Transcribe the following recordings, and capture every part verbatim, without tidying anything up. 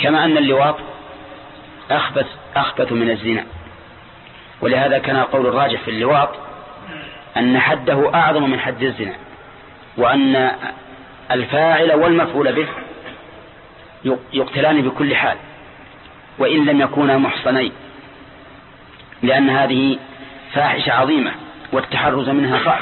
كما أن اللواط أخبث, أخبث من الزنا، ولهذا كان القول الراجح في اللواط أن حده أعظم من حد الزنا، وأن الفاعل والمفعول به يقتلان بكل حال وإن لم يكونا محصنين، لأن هذه فاحشة عظيمة والتحرز منها صعب،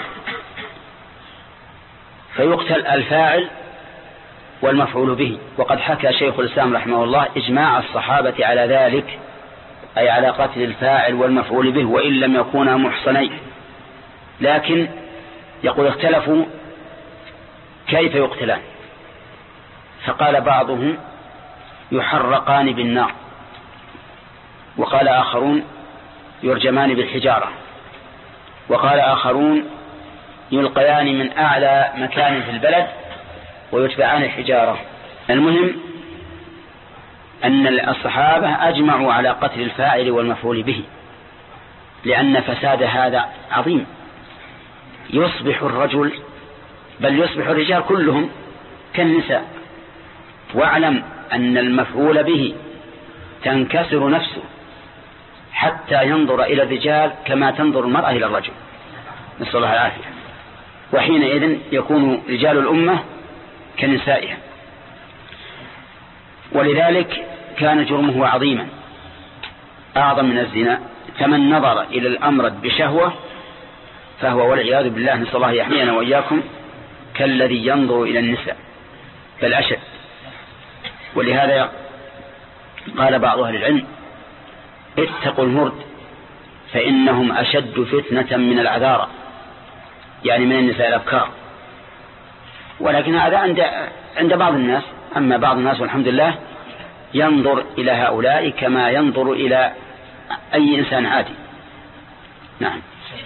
فيقتل الفاعل والمفعول به. وقد حكى شيخ الإسلام رحمه الله إجماع الصحابة على ذلك، أي على قتل الفاعل والمفعول به وإن لم يكونا محصنين. لكن يقول اختلفوا كيف يقتلان، فقال بعضهم يحرقان بالنار، وقال آخرون يرجمان بالحجارة، وقال آخرون يلقيان من أعلى مكان في البلد ويتبعان الحجارة. المهم أن الصحابة أجمعوا على قتل الفاعل والمفعول به، لأن فساد هذا عظيم. يصبح الرجل بل يصبح الرجال كلهم كالنساء، واعلم أن المفعول به تنكسر نفسه حتى ينظر إلى الرجال كما تنظر المرأة إلى الرجل، نسأل الله العافية، وحينئذ يكون رجال الأمة كنسائها. ولذلك كان جرمه عظيما أعظم من الزنا، فمن نظر إلى الأمر بشهوة فهو والعياذ بالله نسأل الله يحمينا وإياكم كالذي ينظر إلى النساء بل أشد. ولهذا قال بعض أهل العلم اتقوا المرد فإنهم أشد فتنة من العذارى، يعني من النساء الأبكار. ولكن هذا عند عند بعض الناس، أما بعض الناس والحمد لله ينظر إلى هؤلاء كما ينظر إلى أي إنسان عادي. نعم.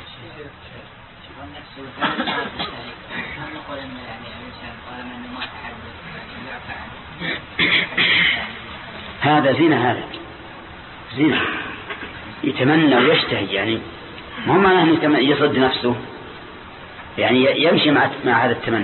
هذا زنا، هذا زنا يتمنى ويشتهي، يعني ما هو معناه أنه يصد نفسه، يعني يمشي مع مع هذا التمني.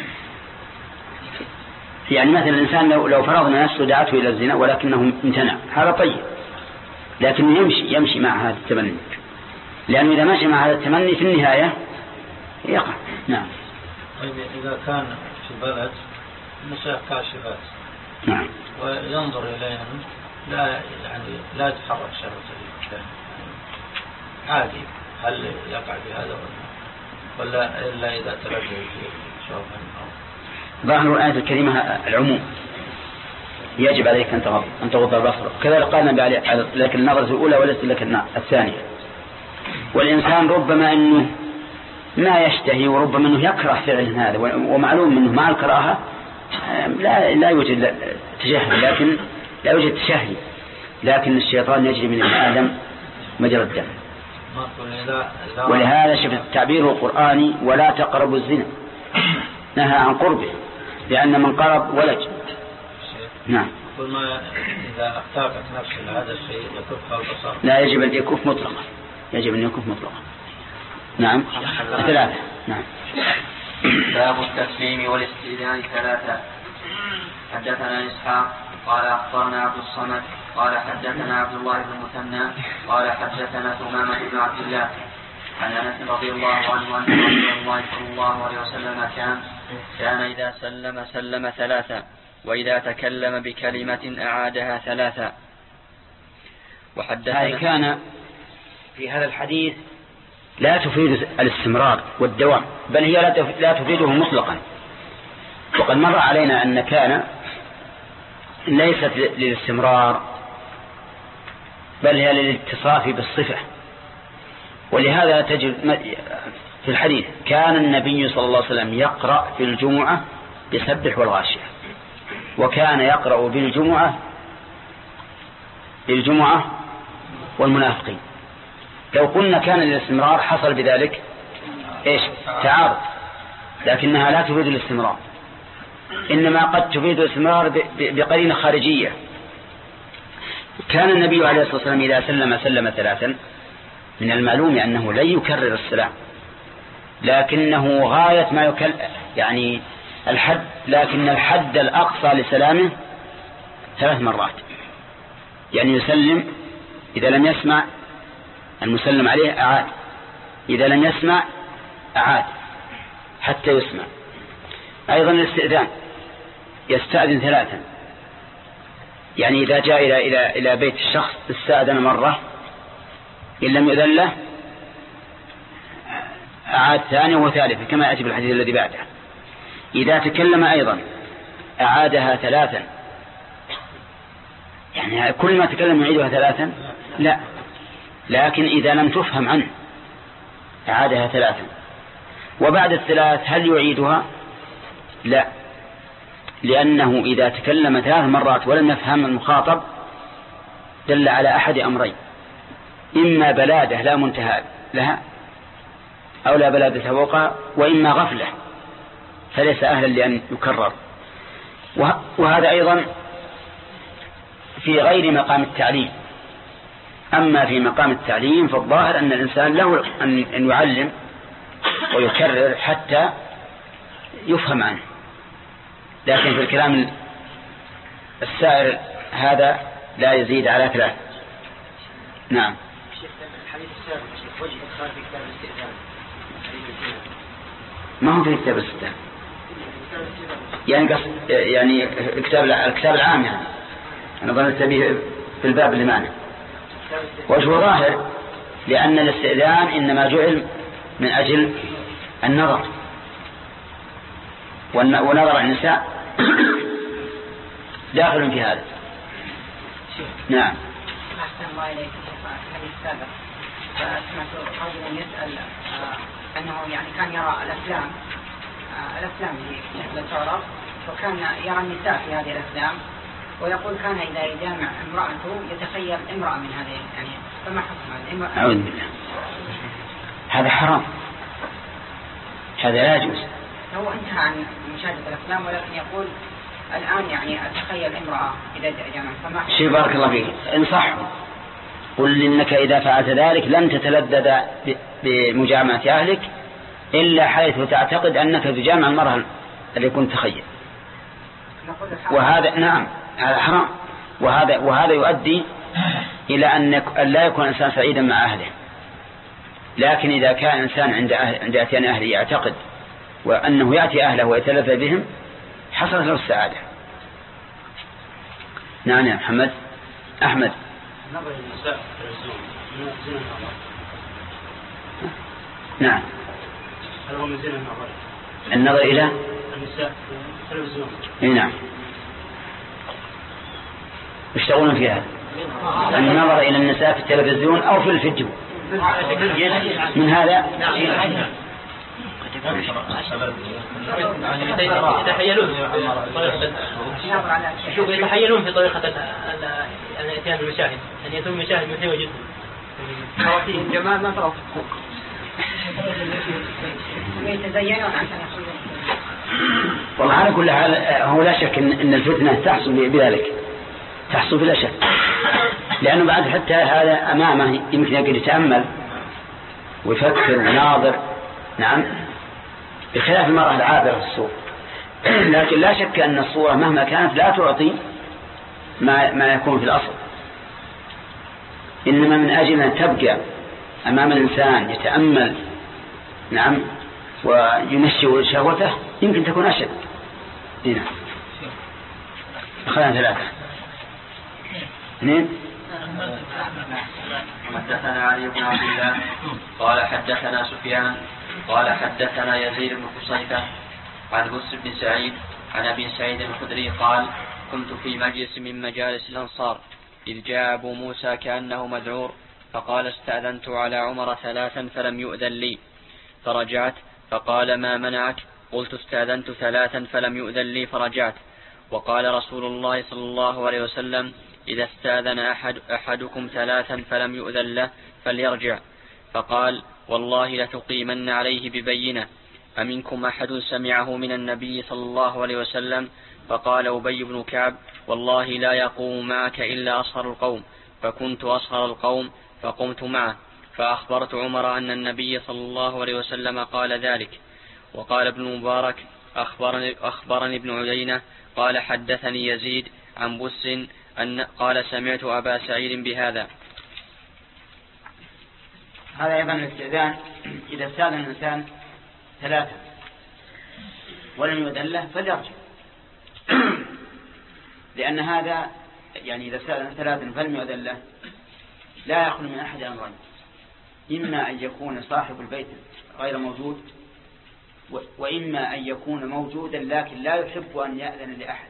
يعني مثلا الإنسان لو لو فرضنا نفسه دعته إلى الزنا ولكنه امتنع، هذا طيب، لكن يمشي يمشي مع هذا التمني، لأنه إذا مشي مع هذا التمني في النهاية يقع. نعم. إذا كان في بلد نساء كاشفات نعم وينظر إليهم لا يعني لا يتحرك شهوته عادي، هل يقع بهذا ولا إلا إذا تلقى في شوفهم؟ ظاهر الآية الكريمة العموم، يجب عليك أن تغض أن تغض البصر، كذلك قالنا لك النظرة الأولى وليست لك الثانية. والإنسان ربما أنه ما يشتهي وربما أنه يكره فعل هذا، ومعلوم أنه مع الكراهة لا لا يوجد تشهي، لكن لا يوجد تشهي، لكن الشيطان يجري من ابن آدم مجرى الدم. ولهذا شوف التعبير القرآني ولا تقربوا الزنا، نهى عن قربه، لأن من قرب ولج. نعم. كل ما إذا اختارت نفسه لهذا الشيء يكفها البصر. لا يجب أن يكف مطلقا، يجب أن يكف مطلقا. نعم. ثلاثة. نعم. باب التسليم والاستئذان ثلاثة. حدثنا إسحاق قال أخبرنا عبد الصمد قال حدثنا عبد الله بن المثنى قال حدثنا ثمامة بن عبد الله عن أنس رضي الله عنه أن رسول الله صلى الله عليه وسلم كان كان إذا سلم سلم ثلاثة، وإذا تكلم بكلمة أعادها ثلاثة. وحدثنا كان في هذا الحديث لا تفيد الاستمرار والدوام، بل هي لا تفيده مطلقا. وقد مر علينا أن كان ليست للاستمرار بل هي للاتصاف بالصفة. ولهذا تجد في الحديث كان النبي صلى الله عليه وسلم يقرأ في الجمعة بسبح والغاشية، وكان يقرأ بالجمعة بالجمعة والمنافقين. لو قلنا كان الاستمرار حصل بذلك إيش؟ تعارض، لكنها لا تفيد الاستمرار، إنما قد تفيد الاستمرار بقرينة خارجية. كان النبي عليه الصلاة والسلام إذا سلم سلم ثلاثا، من المعلوم أنه لن يكرر السلام، لكنه غاية ما يكل يعني الحد، لكن الحد الأقصى لسلامه ثلاث مرات، يعني يسلم إذا لم يسمع المسلم عليه أعاد، إذا لم يسمع أعاد حتى يسمع. أيضا الاستئذان يستأذن ثلاثا، يعني إذا جاء إلى إلى إلى بيت الشخص استأذن مرة، إن لم يؤذن له أعاد ثانية وثالثة كما يأتي بالحديث الذي بعده. إذا تكلم أيضا أعادها ثلاثا، يعني كل ما تكلم يعيدها ثلاثا لا، لكن إذا لم تفهم عنه أعادها ثلاثا. وبعد الثلاث هل يعيدها؟ لا، لأنه إذا تكلم ثلاث مرات ولم يفهم المخاطب دل على أحد أمرين: إما بلادة لا منتهى لها أو لا بلادة فوقها، وإما غفلة فليس أهلا لأن يكرر. وهذا أيضا في غير مقام التعليم. أما في مقام التعليم فالظاهر أن الإنسان له أن يعلم ويكرر حتى يفهم عنه، لكن في الكلام السائر هذا لا يزيد على ثلاث. نعم. الحديث السابق وجه إدخال في كتاب الاستئذان ما هو في كتاب الاستئذان، يعني قصد يعني كتاب الكتاب العام، يعني أنا ظننت به في الباب اللي معنا. وجه ظاهر لأن الاستئذان إنما جعل من أجل النظر، ونظر النساء داخل في هذا. نعم. أحسن الله إليك. الحديث السابق سمعت رجلا يسأل أنه يعني كان يرى الأفلام الأفلام اللي تعرض، وكان يرى النساء في هذه الأفلام، ويقول كان إذا يجامع امرأته يتخيل امرأة من هذه، يعني فما حكم هذا؟ أعوذ بالله، هذا حرام، هذا لا يجوز. هو انتهى عن مشاهدة الأفلام، ولكن يقول الآن يعني أتخيل امرأة إذا جامع فما حكم؟ شيء بارك الله فيك، انصح قل إنك إذا فعلت ذلك لن تتلذذ بمجامعة أهلك إلا حيث تعتقد أنك تجامع المرأة اللي كنت تخيل. وهذا نعم هذا حرام، وهذا وهذا يؤدي إلى أن لا يكون إنسان سعيدا مع أهله. لكن إذا كان إنسان عند أهل عند أتيان أهله يعتقد وأنه يأتي أهله ويتلذذ بهم حصلت له السعادة. نعم يا محمد. أحمد. نظر النساء زين النظر. نعم. هل هو من زين النظر؟ النظر إلى النساء في التلفزيون. نعم. يشتغلون في هذا، النظر إلى النساء في التلفزيون أو في الفيديو من هذا. يتحيلون شوف يتحيلون في طريقة الاتيان بالمشاهد، أن يتم المشاهد من حين وجدهم خواتيم جمال ما ترى يتزينون عشان يخرجون. والله على كل حال هو لا شك إن الفتنة تحصل بذلك، تحصل بلا شك، لأنه بعد حتى هذا أمامه يمكن يقدر يتأمل ويفكر وناظر. نعم، بخلاف المرأة العابرة في السوق. لكن لا شك أن الصورة مهما كانت لا تعطي ما, ما يكون في الأصل، إنما من أجل أن تبقى أمام الإنسان يتأمل نعم وينشئ شهوته يمكن تكون أشد. هنا أخذنا ثلاثة. اثنين. حدثنا علي بن عبد الله قال حدثنا سفيان قال حدثنا يزيد بن قصيفة عن بس بن سعيد عن أبي سعيد الخدري قال كنت في مجلس من مجالس الأنصار إذ جاء أبو موسى كأنه مذعور فقال استأذنت على عمر ثلاثا فلم يؤذن لي فرجعت فقال ما منعك؟ قلت استأذنت ثلاثا فلم يؤذن لي فرجعت. وقال رسول الله صلى الله عليه وسلم إذا استأذن أحد أحدكم ثلاثا فلم يؤذن له فليرجع. فقال والله لتقيمن عليه ببينة أمنكم أحد سمعه من النبي صلى الله عليه وسلم؟ فقال أبي بن كعب والله لا يقوم معك إلا أصغر القوم، فكنت أصغر القوم فقمت معه فأخبرت عمر أن النبي صلى الله عليه وسلم قال ذلك. وقال ابن مبارك أخبرني, أخبرني ابن عيينة قال حدثني يزيد عن بس أن قال سمعت أبا سعيد بهذا. هذا أيضا الاستئذان إذا استأذن الإنسان ثلاثة ولم يؤذن له فليرجع، لأن هذا يعني إذا استأذن ثلاثة فلم يؤذن له لا يخلو من أحد أمرين: إما أن يكون صاحب البيت غير موجود، وإما أن يكون موجودا لكن لا يحب أن يأذن لأحد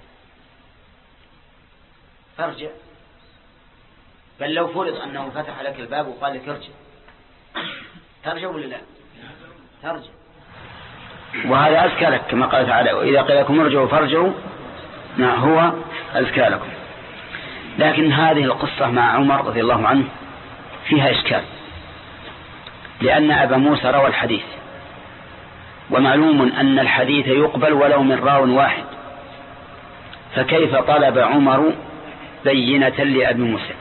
فارجع. بل لو فرض أنه فتح لك الباب وقال لك ارجع، ترجع ولا لا؟ ترجع. وهذا أزكى لك كما قال تعالى: وإذا قيل لكم ارجعوا فارجعوا ما هو أزكى لكم. لكن هذه القصة مع عمر رضي الله عنه فيها إشكال، لأن أبا موسى روى الحديث، ومعلوم أن الحديث يقبل ولو من راو واحد، فكيف طلب عمر بينة لأبي موسى؟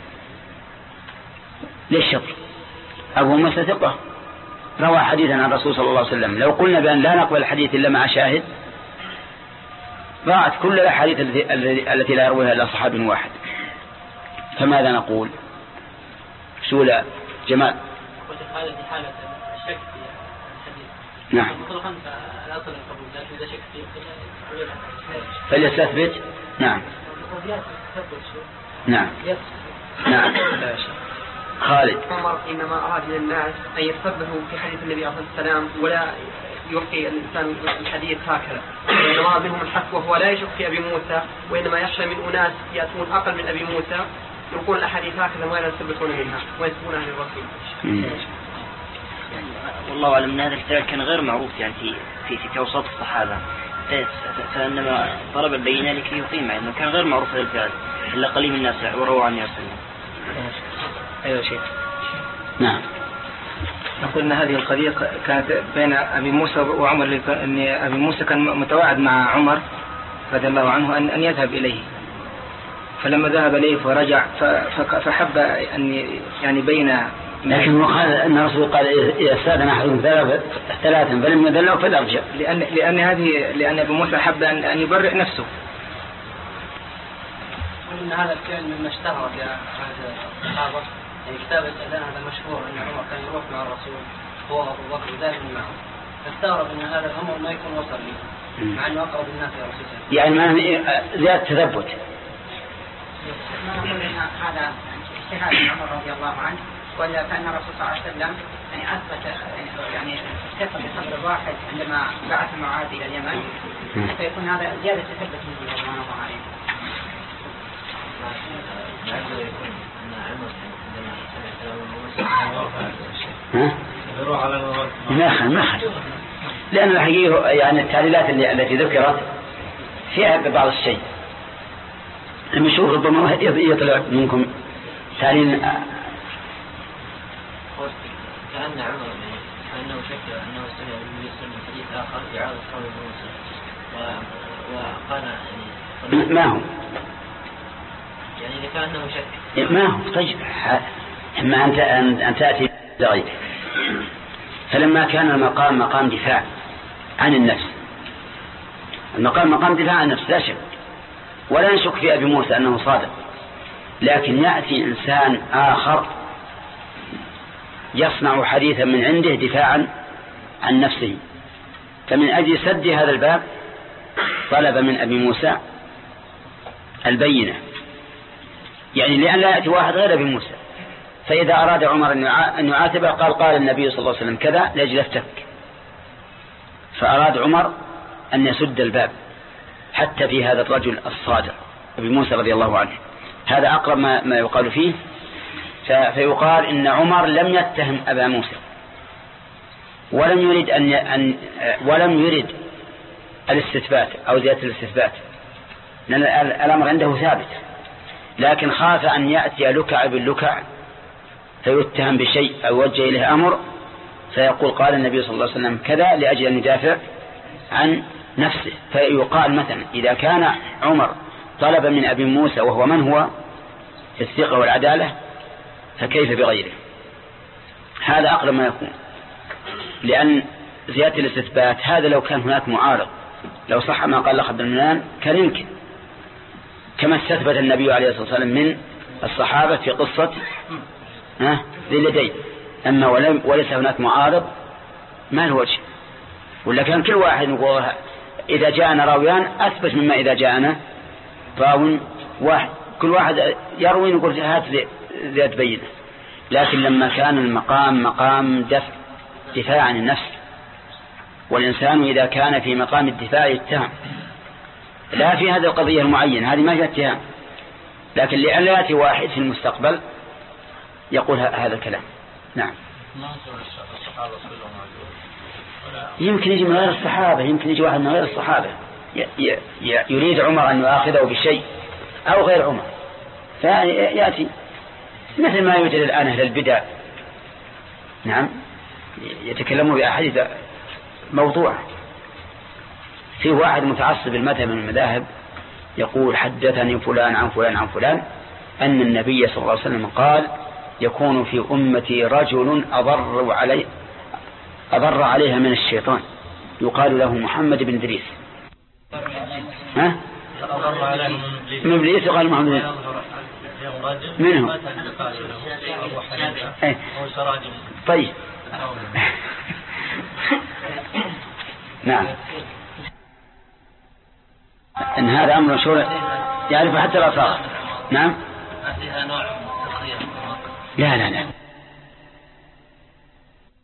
ليش شطر؟ أبو موسى ثقة روى حديثا عن الرسول صلى الله عليه وسلم، لو قلنا بأن لا نقبل الحديث إلا مع شاهد ضاعت كل الأحاديث التي لا يرويها إلا صحابي واحد. فماذا نقول؟ سؤال جمال. هذا في حالة الشك في الحديث. نعم. مطلقا فالأصل القبول، لكن إذا شك فيه فليستثبت. نعم. نعم. نعم. خالد. عمر إنما أراد من الناس أن يتفبهوا في حديث النبي عليه الصلاة والسلام ولا يلقي الإنسان الحديث هكذا، وإنما منهم الحق وهو لا يشك في أبي موسى، وإنما يخشى من أناس يأتون أقل من أبي موسى يقول الأحاديث هكذا ولا يثبتون منها ويثبتونها للرسول. والله أعلم أن هذا الفعل كان غير معروف يعني في في في أوساط الصحابة، فإنما طلب البينة لكي يقيم، إنه كان غير معروف هذا الفعل إلا قليل من الناس ورووا عن ياسين. أيوة شيخ. نعم. نقول أن هذه القضية كانت بين أبي موسى وعمر، أن أبي موسى كان متواعد مع عمر رضي الله عنه أن أن يذهب إليه، فلما ذهب إليه فرجع فحب أن يعني بين. لكن قال أن الرسول قال إذا استأذن أحدهم ثلاثا فلم يؤذن له فليرجع، لأن لأن هذه لأن أبي موسى حب أن أن يبرئ نفسه. وإن هذا الفعل مما اشتهر في هذا الصحابة، يعني كتاب الأذان هذا مشهور أن عمر كان يروح مع الرسول هو أبو بكر ودائما معه، فاستغرب أن هذا الأمر ما يكون وصل له مع أنه أقرب الناس إلى الرسول. يعني ما زيادة تثبت. ما نقول أن هذا اجتهاد عمر رضي الله عنه، ولا كان الرسول صلى الله عليه وسلم يعني أثبت يعني ثقة بصدر الواحد عندما بعث معاذ إلى اليمن، فيكون هذا زيادة تثبت منه رضي الله عنه. ما خل ما خل لأن الحقيقة يعني التعليلات اللي التي ذكرت فيها بعض الشيء المشهور، ربما يطلع منكم تعليل. كأن عمر كأنه شك أنه سمع النبي صلى الله عليه وسلم حديث آخر إعادة قول موسى وقال يعني ما هو يعني كأنه شك ما هو. طيب أما أنت أن تأتي بغير، فلما كان المقام مقام دفاع عن النفس، المقام مقام دفاع عن النفس لا شك، ولا نشك في أبي موسى أنه صادق، لكن يأتي إنسان آخر يصنع حديثا من عنده دفاعا عن نفسه، فمن أجل سد هذا الباب طلب من أبي موسى البينة، يعني لأن لا يأتي واحد غير أبي موسى. فإذا أراد عمر أن يعاتبه قال قال النبي صلى الله عليه وسلم كذا لأجل افتك، فأراد عمر أن يسد الباب حتى في هذا الرجل الصادق أبي موسى رضي الله عنه. هذا أقرب ما, ما يقال فيه. فيقال إن عمر لم يتهم أبا موسى ولم يريد أن, أن ولم يريد الاستثبات أو زيادة الاستثبات، لأن الأمر عنده ثابت، لكن خاف أن يأتي لكع باللكع فيتهم بشيء أو وجه إليه أمر فيقول قال النبي صلى الله عليه وسلم كذا لأجل أن يدافع عن نفسه. فيقال مثلا إذا كان عمر طلب من أبي موسى وهو من هو في الثقة والعدالة فكيف بغيره؟ هذا أقرب ما يكون، لأن زيادة الاستثبات هذا لو كان هناك معارض، لو صح ما قال لخ بن منان كان يمكن كما استثبت النبي عليه الصلاة والسلام من الصحابة في قصة ذي اليدين. أما وليس هناك معارض ما الوجه، ولا كان كل واحد يقول إذا جاءنا راويان أثبت مما إذا جاءنا راو واحد، كل واحد يروي يقول هات ذات بينه. لكن لما كان المقام مقام دفع دفاع عن النفس، والإنسان إذا كان في مقام الدفاع يتهم، لا في هذه القضية المعينة هذه ما هي اتهام، لكن لئلا يأتي واحد في المستقبل يقول هذا الكلام. نعم. يمكن يجي من غير الصحابة، يمكن يجي واحد من غير الصحابة يريد عمر أن يؤاخذه بشيء أو غير عمر فيأتي مثل ما يوجد الآن أهل البدع. نعم، يتكلموا بأحاديث موضوع. في واحد متعصب المذهب من المذاهب يقول حدثني فلان عن فلان عن فلان أن النبي صلى الله عليه وسلم قال يكون في أمتي رجل أضر علي أضر عليها من الشيطان يقال له محمد بن إدريس. ها؟ من إبليس يقال محمد منهم. ايه. طيب. نعم. ان هذا امر مشهور يعرف حتى الأصاغ. نعم. لا لا لا